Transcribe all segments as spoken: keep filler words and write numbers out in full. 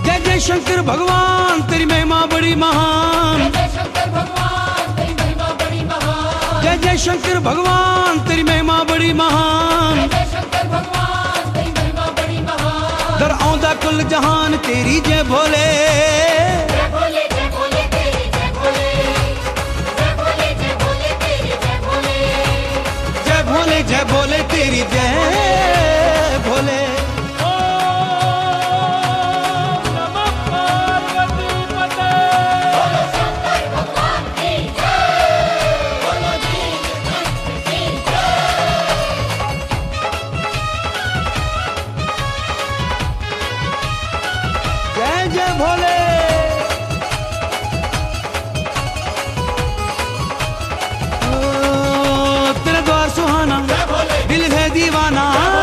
जय जय शंकर भगवान तेरी महिमा बड़ी महान। जय जय शंकर भगवान तेरी महिमा बड़ी महान। जय जय शंकर भगवान तेरी महिमा बड़ी महान। जय जय शंकर भगवान तेरी महिमा बड़ी महान। दर आउंदा कुल जहान तेरी जय भोले। जय भोले जय भोले तेरी जय भोले। जय भोले जय भोले तेरी जय भोले। जय भोले जय भोले तेरी जय भोले। जय जय भोले। ओ, तेरा द्वार सुहाना दिल है दीवाना।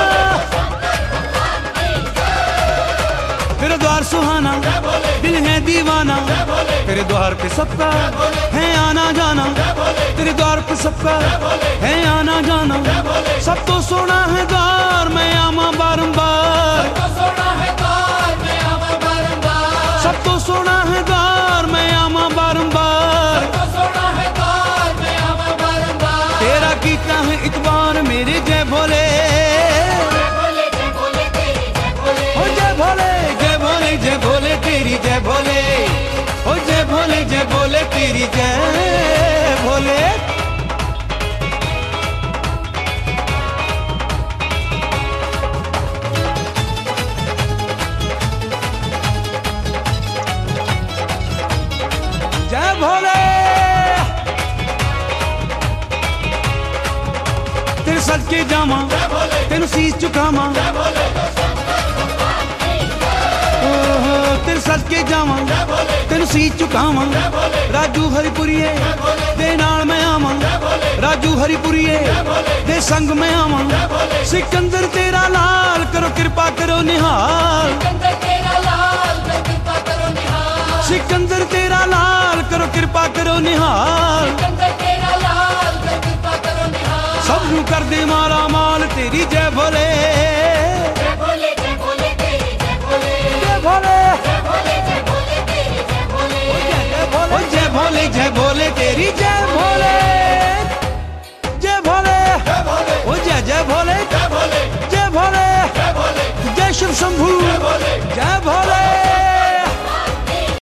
तेरा द्वार सुहाना दिल है दीवाना। तेरे द्वार पे सबका है आना जाना। तेरे द्वार पे सबका है आना जाना। सब तो सोना है द्वार मैं आमा बारंबार। तो सोना है द्वार में आवा बारंबार। सब तो सोना है द्वार मैं आमा बारंबार। तो सोना है द्वार में आवा बारंबार। तेरा कीता है इतबार मेरे जय भोले। जय भोले जय भोले तेरी जय भोले। ओ जय भोले जय भोले जय भोले तेरी जय भोले। ओ जय भोले जय भोले तेरी जय भोले। जय भोले। तेरे सदके जामा तेनु सीस झुकामा। ओहो तेरे सदके जावा तेनु सीस झुकावा। राजू हरिपुरिये दे नाल मैं आवा। राजू हरिपुरिये दे संग मैं आवा। सिकंदर तेरा लाल करो कृपा करो निहाल। सिकंदर तेरा लाल कर कृपा करो निहाल। सिकंदर तेरा लाल करो कृपा करो निहाल। सिकंदर तेरा लाल कर कृपा करो निहाल। सब नू कर दे मारा माल तेरी जय भोले। जय भोले जय भोले तेरी जय भोले। जय भोले जय भोले जय भोले तेरी जय भोले। ओ जय भोले जय भोले तेरी जय